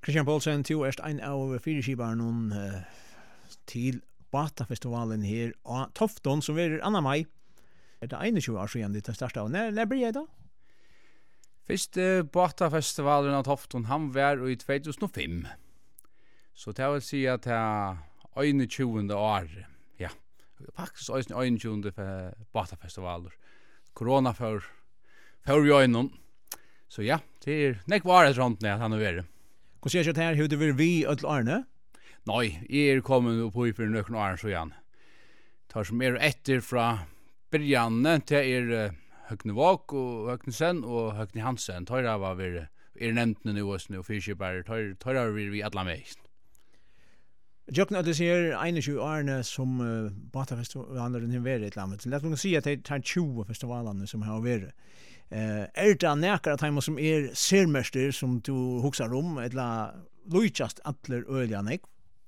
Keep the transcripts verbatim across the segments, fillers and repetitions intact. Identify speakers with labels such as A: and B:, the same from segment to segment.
A: Christian Paulsen, du er en av fyrskibaren uh, til Batafestivalen her og Tofton, som er Anna Mai. Er det einogtjúgu år siden det startet av? Når, når blir jeg da?
B: Første Batafestivalen av Tofton, han var i två tusen fem. Så det vil si at det er einogtjúgunda år. Ja, faktisk einogtjúgunda Batafestivaler. Corona for, for jo innom. Så ja, det er nek var et rundt når han er vært.
A: Hvordan sier jeg ikke her, hur det vil vi ødel Arne?
B: Nei, jeg er kommet opp i for nøkken åren så igjen. Tar som er etter fra byrjanne til er uh, Høgne Våg og Høgne Sen og Høgne Hansen. Tar av var er nevnt nu og fyrkjøpere. Tar av vi alle med.
A: Jøkken at det sier einogtjúgu årene som uh, Batafestivalen har vært i et landet. Lett meg si at det er tjúgu festivalene som har vært. Uh, er det nekere timer som er sermester som du husker om, eller lujtjast atler øyla nek?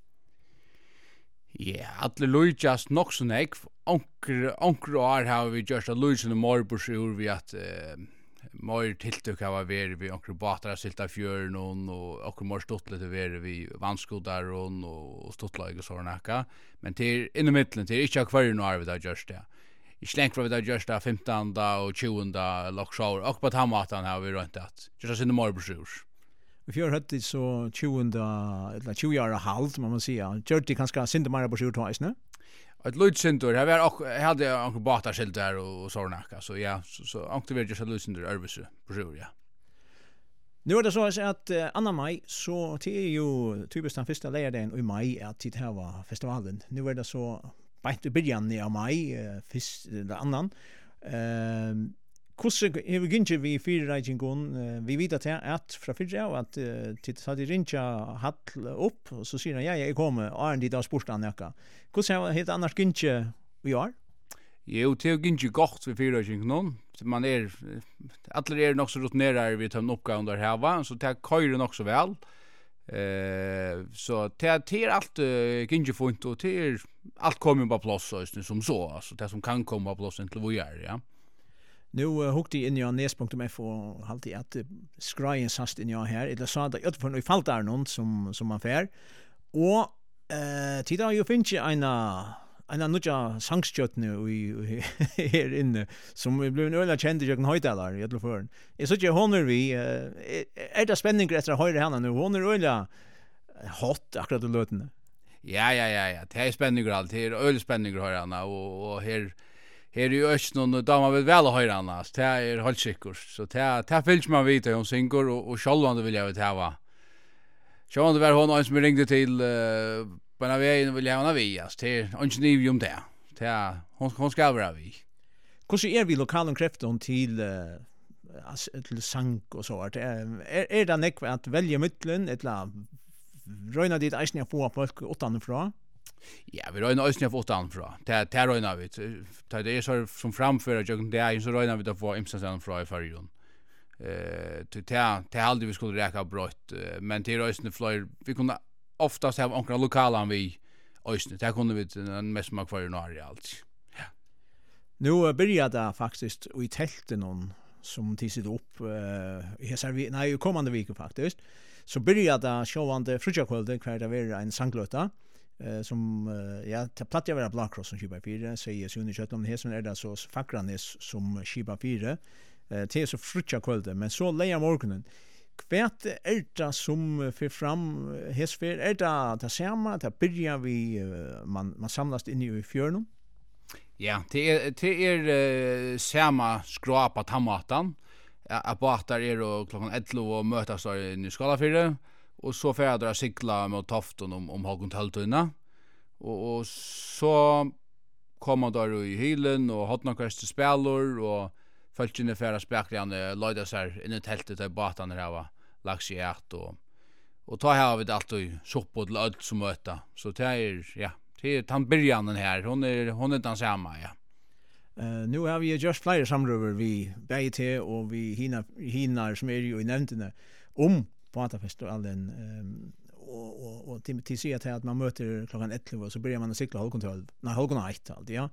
B: Ja, atler lujtjast nok så nek. Onker, onker år har vi gjort at lujtjande morbursur vi at uh, mor tiltøk har vært vi onker batar silta fjøren og onker mor stutlet har vært vi vannskodar og stutlag og sånn ekka. Men til innom middelen, til ikke hver noe har vi da gjort det. I slenk fra vi da gjørst da femtonda og tjugonda loksjår, og på tammatan har vi rönt at gjørst sinne morbursur.
A: Vi fjør høtti så tjugonda, eller tjugo år og halvt, man må sija. Gjør de kanskje sinne morbursur tvaisne?
B: Et lydsintur, jeg hadde anker batarskilt der og sånn ekka, så ja, så, så anker vi gjørst lydsintur ørbusur, ja.
A: Nu er det så at uh, Anna Mai, så det er jo typisk den første leierdagen i mai at tid her var festivalen. Nu er det så beint i byrjan av mai, uh, fyrst eller annan. Uh, Hvordan har vi gynnsi vi fyrreikingon? Uh, vi vet at at fra fyrre av at uh, tid sa de rinja hall opp, og så sier han, ja, jeg er kommet, og er en dit av sportan jakka. Hvordan har det annars gynnsi vi har?
B: Jo, det er gynnsi godt vi fyrreikingon. Man er, alle er nok så rutinerar vi tar en oppgave under heva, så det køyrer nok så vel. Eh, så det, det er alt uh, gynnsi funkt, og det er alt kommer på plass som så, altså det som kan komme på plass inntil vi er, ja.
A: Nu uh, hukte jeg inn i nes punktum f og halte at uh, skraien sast inn i her, eller sa det utenfor noe falt der noen som, som man fer, og uh, tida jo finnes ikke en en nutja sangstjøtne her inne, som ble en øyla kjent i jøkken høytalar i Edloføren. Jeg synes ikke hun er vi, uh, er det spenninger etter å høre henne nu? Hun er øyla hot akkurat i løtene.
B: Ja, ja, ja, ja, det er spenninger alt, det er øyla spenninger å høre henne, og, og her Her er jo ikke noen damer vil vel høyre henne, det er helt sikkert. Så det er fyllt man vidt hun synger, og, og sjølvande vil jeg vet hava. Sjølvande var hun en som ringde til uh, på en av veien vil jeg henne vi, det er ikke niv om det. det er, hun, hun skal være vi.
A: Hvordan er vi lokalen kreften til, uh, til sang og så? Er, er, er det nekv at velge mytlen, eller røyna dit eisen jeg få folk utanfra?
B: Ja, vi røyner også ned for utanfra. Det det røyner vi. Det er så som framfører jeg det er så røyner vi da få imstensene fra i fargen. Eh, det det aldrig vi skulle räcka brott, men till rösten flyr vi kunde oftast ha några lokala vi ösnen. Det kunde vi den mest mak för några allt. Ja.
A: Nu börjar det faktiskt i tälten någon som tissit upp eh uh, ser vi nej kommande vecka faktiskt. Så börjar det sjövande fruktkvällen kvar det var en sanglöta. Uh, som uh, ja ta platt jag vara Black Cross som Shiba fyra säger Sunni Chatham här som är det så Fakranes som Shiba fyra eh till så frutja kvällen men så leja morgonen kvärt är det som för fram häsfer är det det samma det börjar vi uh, man man samlas in i fjörnen.
B: Ja, det är det är uh, samma skrapa tamatan att båtar är och klockan elva och mötas där i Skalafjärden. Och så får jag dra cykla med Tofton om, om halvgång tältuna. Och, och så kommer där i hylen och hotnakast spelor och följtjene färra spekliga löjda sig in i tältet där båtarna här lagts i ät och, och ta här vi allt och soppå till öll som möta. Så det är, ja, det är han början här. Hon är, hon är den samma, ja.
A: Uh, nu har vi just flera samröver vi B I T och vi hinar, hinar som är ju i nämndene om Batafestivalen um, och och och till till sig att man möter klockan elva och så börjar man att cykla halvkontroll. Nej, halvkontroll allt, ja.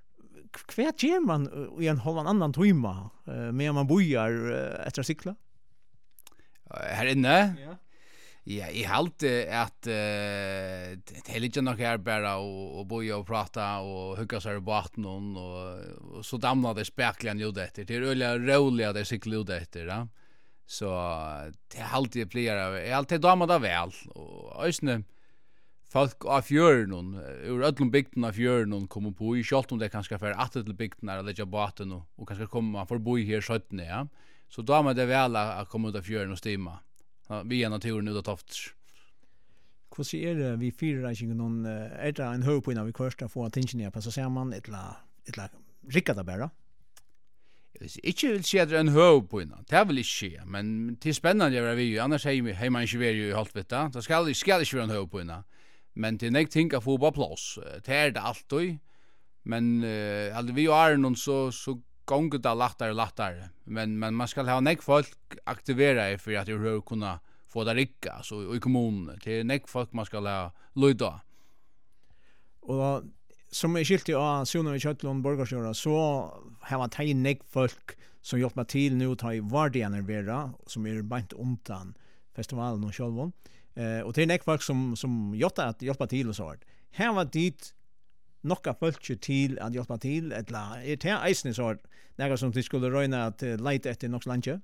A: Kvärt ger man i en halv annan timme uh, med man bojar uh, efter cykla?
B: Här inne?
A: Ja.
B: Ja, I halte att uh, det är lite nog här bara och, och boja och prata och hugga sig i båten och, och så damnar det spekligen ju det. Det är öliga roliga det cykla ut efter, ja. Så det är alltid blir jag alltid damer där väl och ösne folk av fjörden ur öllum bygden av fjörden kommer på i skalt om det kanske för att till bygden där lägga båten och, och kanske komma för bo här sjutton, ja. Så damer det väl att komma ut av fjörden och stimma. Ja, vi är naturen ut av Tofts.
A: Hur ser det vi fyra räkningen någon är det en hög på innan vi första får attention på så ser man ett la ett la rikata bara.
B: Ikke vil si at det er en høv på innan, det vil ikke skje, men det er spennende å vi, annars har man ikke vært i halvvittet, det skal, skal ikke være en høv på innan, men det er nek ting å få på plass, det er det alltid, men uh, altså, vi er noen så, så gonger det lattere og lattere, men, men man skal ha nek folk aktivere for at de har kunnet få det rikket, altså i kommunen, det er nek folk man skal ha lyda.
A: Og som är skilt av Sunovic Hötlund Borgarsjöra så har man tagit nek folk som hjälpt mig till nu att ta i vardiganer vera som är bant undan festivalen och självon. Eh, och det är nek folk som, som hjälpt att hjälpa till och så här. Här var dit nokka folk till att hjälpa till eller är det här eisen så här något som de skulle röjna att leta efter något lantje?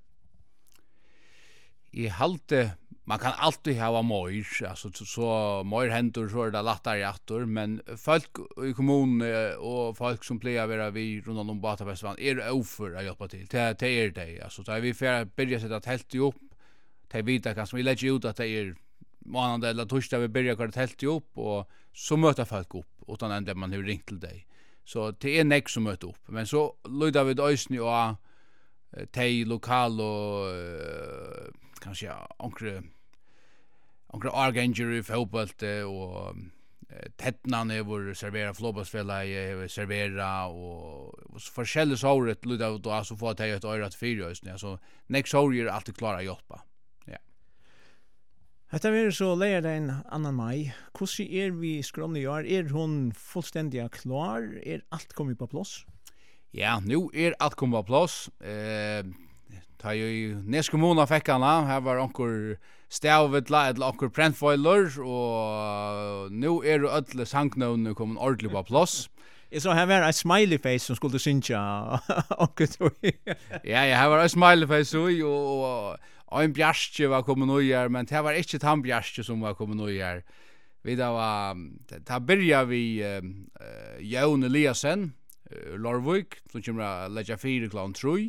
B: I halte man kan alltid ha mor, alltså så mor händer så är det lättare attor, men folk i kommunen och folk som plejer vara vi runt om Batafestivalen är oför att hjälpa till. Det det är det, alltså så vi får börja sätta tält upp. Det vita kanske vi lägger ut att det är måndag eller torsdag vi börjar göra tält upp och så möter folk upp utan ända man har ringt till dig. Så det är näck som möter upp, men så lyder vi ösny och te lokal och kanske ankre ankre arganger i fotbollte och tettnan över servera flåbasfälla i servera och forskjellige såret lyda ut och så få ta ett öra till fyra just nu så next år är alltid klara att hjälpa. Ja.
A: Hetta ver så lejer den annan maj. Hur är vi skrån i år? Är hon fullständigt klar? Är allt kommit på plats?
B: Ja, nu är allt kommit på plats. Eh ta ju nästa månad veckorna här var onkel stävvetla eller onkel prentfoiler och nu är det alla sanknöna kommer ordentligt på plats.
A: Är så här var en smiley face som skulle synja onkel.
B: Ja, jag har en smiley face och och en bjärske var kommer nu här men det var inte han bjärske som var kommer nu här. Vi då var ta börja vi uh, Jon Eliasen uh, Lorvik som kommer lägga fyra klockan tre.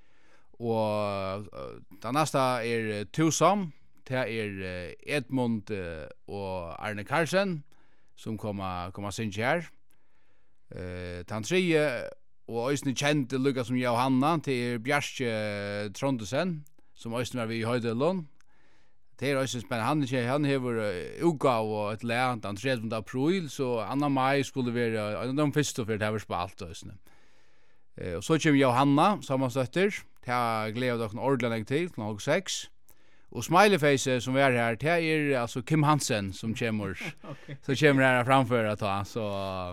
B: Og den nästa är Tusam, det är Edmund och Arne Karlsen som kommer komma synge här. Eh den tredje och ösnen kände Lucas som Johanna till Bjärske Trondesen som ösnen var vi i Höjdelund. Det är också spännande han inte han har utgav och ett lärt den tredje april så Anna Maj skulle vara de första för det här spalt ösnen. Eh och så kommer Johanna samma sötter. Ta glädje dock en ordentlig till klockan sex. Och smileyface som är här, det är alltså Kim Hansen som kommer. Okay. Så kommer här framför att ta så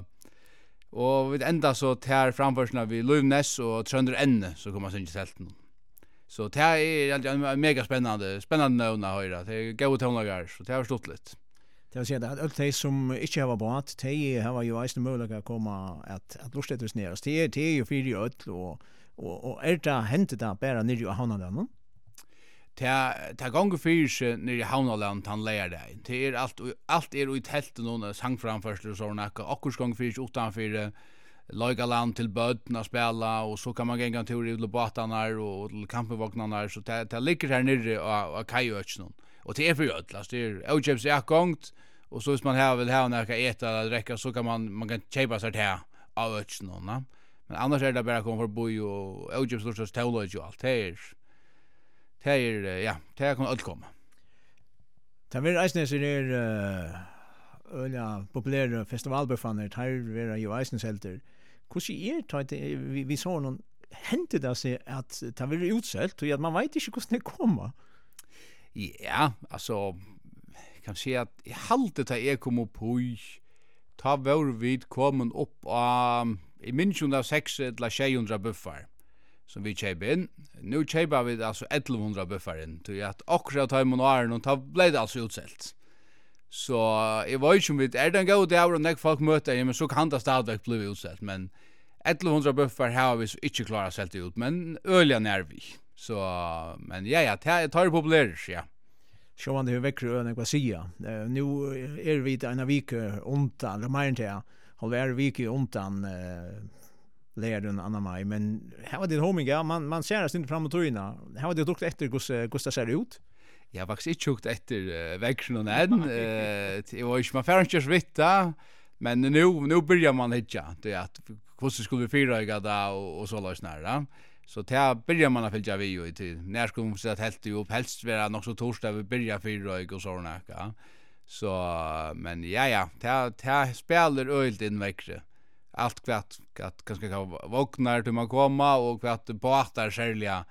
B: och vid ända så tar framförsna vi Lövnäs och Trönder Enne så kommer sen till tälten. Så det är en mega spännande spännande nöna höra. Det är goda tonlagar så det har förstått lite.
A: Det vill säga att allt det som inte har båt, det har ju visst möjlighet att komma att att lustigt ner. Det är det är ju för öll och och och är det hänt det bara ner i Havnaland?
B: Ta ta gånger för ner i Havnaland han lär det. Det är allt allt är i tälten och sang framförst så några akkurat gånger för utanför Lagaland till bödna spela och så kan man gänga tur i båtarna och campingvagnarna så det det ligger här nere och kajöchen och det är för öll det är Ojeps är gångt och så hvis man har vill ha några äta eller dricka så kan man man kan köpa sig här av öchen va. Men annars är det bara komma förbi och Ojeps lust teologi och allt det är det är ja det kan allt komma.
A: Det vill Eisnes är öliga populära festivalbefanner här vara ju Eisnes-helter. Hur är det vi vi såg någon hände det sig att det var utsålt och att man vet inte hur det kommer.
B: Ja, alltså kan se att i haltet det är komma på ta var vid kommen upp um, i minst av sex eller sju hundra buffar. som vi köper in. Nu köper vi alltså elva hundra buffar in. Till att akkurat ta imon åren och ta blev det alltså utsält. Så jag vet inte om vi är den god där och när folk möter men så kan det stadigvæk bli utsält. Men elva hundra buffar har vi så inte klarat sällt ut. Men öliga när vi. Så, men ja, ja, det tar det populärt, ja.
A: Så man det hur väcker ölen vad säga. Nu är vi en vecka undan, det mer inte. Håll är vecka undan eh lärden Anna Maj, men här var det homing, ja, man man ser det inte framåt tröjorna. Här var det dock efter hur hur ser det ut.
B: Jag har faktiskt inte sjukt efter uh, växeln och än. Det var ju man får inte svitta, men nu nu börjar man hitta det att hur skulle vi fira idag då och, och så lås nära. Så där börjar man att följa vi ju till när ska vi sätta helt upp helst vara nog så torsdag vi börjar fira och så näka. Så men ja ja, där där spelar ölt in växeln. Allt kvätt att kanske kan vakna till man komma och kvätt båtar sälja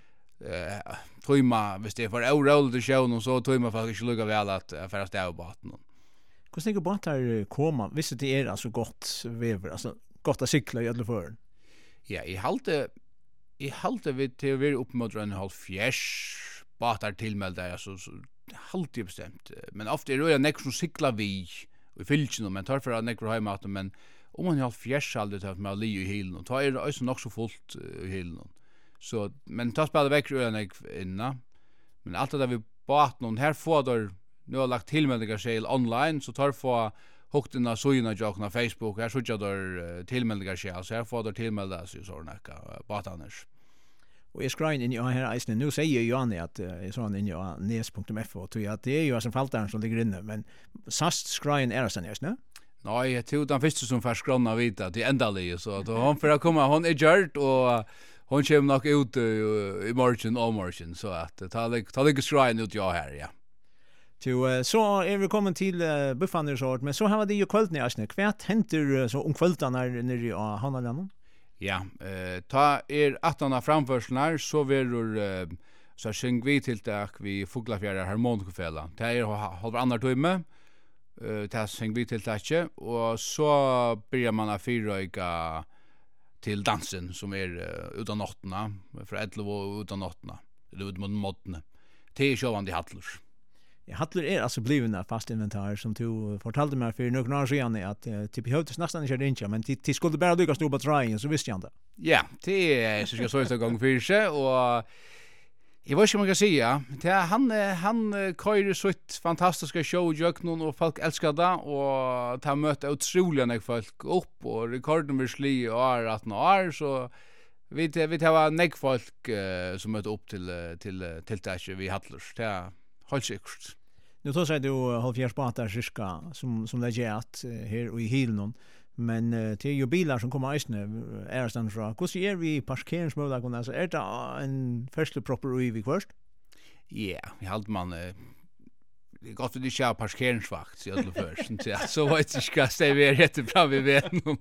B: eh trymma visst det för oroligt det show och så trymma faktiskt lugga väl att färdas där på båten.
A: Hur tänker båtar komma? Visst det är alltså gott väver alltså gott att cykla i alla för.
B: Ja, i halte i halte vi till vi upp mot en halv fjärs båtar tillmälda alltså så halt bestämt men ofta är det ju näck som cykla vi och fyllt men tar för att näck för hemma men om man har fjärsaldet av med li i hilen och tar är det också nog så fullt i hilen. Så men ta spela väck öarna inna. Men allt det där vi bart någon här får där nu har lagt tillmeldingar skäl online så tar få hukterna såna jag på Facebook här så jag där tillmeldingar skäl så här får där tillmelda sig så näka bart annars.
A: Och jag skrev in i här isen nu säger ju Janne att jag sa in i nes punkt f och tror att det är ju som faltaren som ligger inne men sast skrev är sen just nu.
B: Nej, jag tror den första som färsk gronna vita till ändaliga så att hon för att komma hon är gjort och hon kommer nog ut i morgon och morgon så att ta det ta det shrine ut jag här ja.
A: Så så är vi kommit till Buffan Resort men så har det ju kvällt nästan kvärt händer så om kvällarna när i Hannaland.
B: Ja, eh ta er attarna framförslar så verur eh, så sjung vi till det vi Fuglafjärda harmonikafälla. Det är halv andra timme. Eh det sjung vi till det och så börjar man att fyröga till dansen som är uh, utan nattna för elva och utan nattna. Det ut mot modne. Det är sjövande Hattlers.
A: Ja, Hattler är alltså blivna fast inventar som du fortalte mig för några år sedan att uh, typ behövdes nästan inte ringa men till skulle bara lyckas stå på trying så visste jag inte.
B: Ja, det är så ska så ett gång för sig och jag vet inte om man kan säga. Det är han han kör så ett fantastiska show jag någon och folk älskar det och ta möta otroliga när folk upp och rekorden vill sli och är att nå så vi vi tar näck folk uh, som möter upp till till till till vi Hattlers. Det är helt säkert.
A: Nu tar sig du halvfjerds båtar cirka som som lägger att här i Hilnon men uh, det är ju bilar som kommer isne är stann från. Hur ser vi parkeringsmöjligheterna så är det en första proper i först?
B: Ja, jag håller man uh, det är gott att det är parkeringsvakt så jag först så så vet jag ska stäva rätt fram i vägen.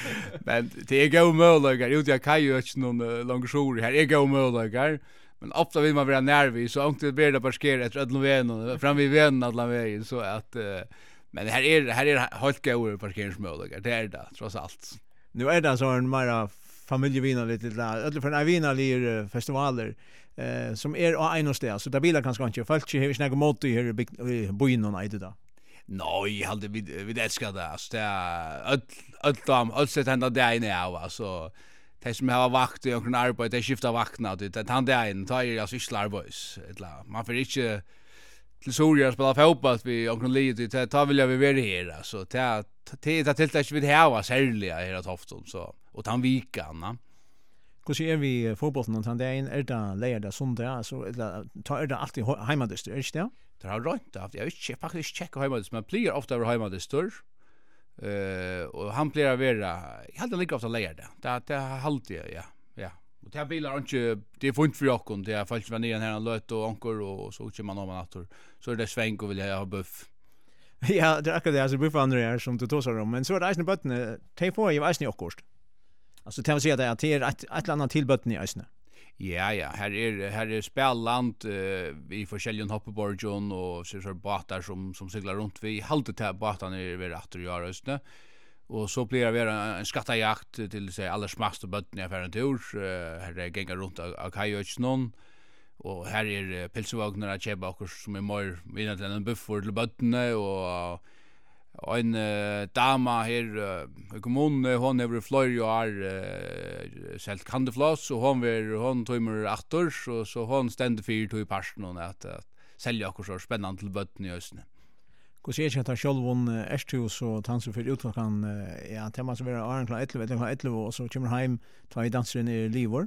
B: Men det är gå möjligheter ut jag kan ju inte någon lång jour här är gå möjligheter. Men ofta vill man vara nervös så inte blir det parkera efter alla vägen fram i vägen alla vägen så att uh, men här är här är helt goda parkeringsmöjligheter det är det trots allt.
A: Nu är det så en mera familjevinnar lite där eller för en vinnar festivaler eh som är och en sted så där bilar kanske inte folk har snackat mot i här boinon i det där.
B: Nej, jag hade vi vi älskar det alltså det är allt dam allt sätt hända där inne alltså det som har vakt och någon arbete det skiftar vakna det han där in tar jag så slarvös eller man får inte till Soria spela fotboll vi och någon lite det tar vill jag vi vara här så det det det till det vi har särliga här att hafton så och han vikarna.
A: Hur ser vi fotbollen och han där in är det lördag söndag så tar är det alltid hemmadist är det?
B: Det har rätt att jag inte faktiskt checka hemmadist men blir ofta över hemmadist eh och han blir att vara jag hade lika ofta lördag. Det det alltid ja. Ja. Och det här bilar inte det är fint för jag det är fallet vänner här en löt och ankor och så kör man om natur så är det sväng och vill jag ha buff.
A: Ja, det är akkurat det alltså buff andra är som du tosar om men så är det isne botten te får ju isne också. Alltså det vill säga att det är ett ett annat tillbotten i isne.
B: Ja ja, här är här är spelland uh, vi forskjellige hoppeborgen och så så båtar som som seglar runt vi halta till båtarna är vi rätt att göra just nu. Och så blir det en skattajakt till sig alla smaste bötten jag för en tur. Uh, här är gänga runt av, av kajøtsnån. Och här är uh, pilsevagnar att köpa också som är mer vinnat än en buffer till bötterna. Och uh, en uh, dama här uh, i kommunen, hon är flöj och har uh, sält kandefloss. Och hon, är, hon tömmer attors och så hon ständer fyrt i parsten att, att sälja också så spännande till bötterna i östene.
A: Hur ser jag att självon Ersthus och tanser för utklockan ja tema så vara Arn klar elva elva elva och så kommer hem två danser i Livor.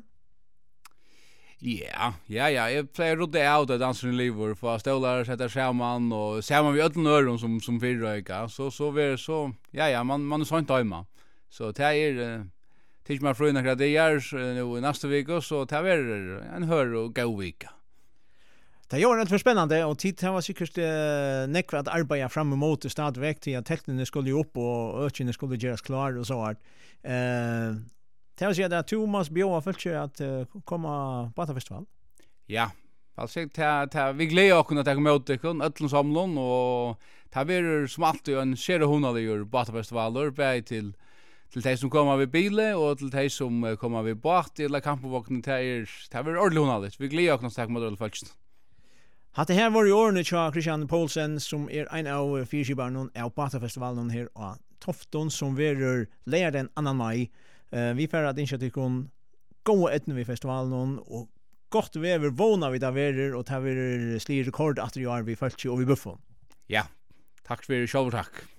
B: Ja, ja, ja, jag plejer att det out att dansa i Livor för stolar sätta skärman och ser man vi ölln öron som som förröka så så vi så ja ja man man är sånt hemma. Så det är tills man fröna det är nu nästa vecka så det är en hör och gå vecka.
A: Det gör det för spännande och tid har säkert eh, nekva att arbeta fram emot det stadväg till att teknikerna skulle ju upp och ökningen skulle göras klar och så här. Eh, det har sagt att Thomas Bjørn följt att uh, komma på festival.
B: Ja, alltså ta ta vi glädjer oss att ta emot det kon öllum samlon och ta blir som alltid en skere honaligur båtfestivaler på till till de som kommer vid bilen och till de som kommer vid båt eller kampvagnen till ta blir ordentligt honaligt. Vi glädjer oss att ta emot det först.
A: Hatt det här var i årene til Christian Poulsen, som er en av fyrskibarnen av Batafestivalen her og Tofton, som verer leir den annan mai. Uh, vi får at ikke til kun gå etter ved festivalen, og godt vever våna vi da verer, og ta verer slir rekord at vi har vi følt og vi buffon.
B: Ja, takk for det, sjálv takk.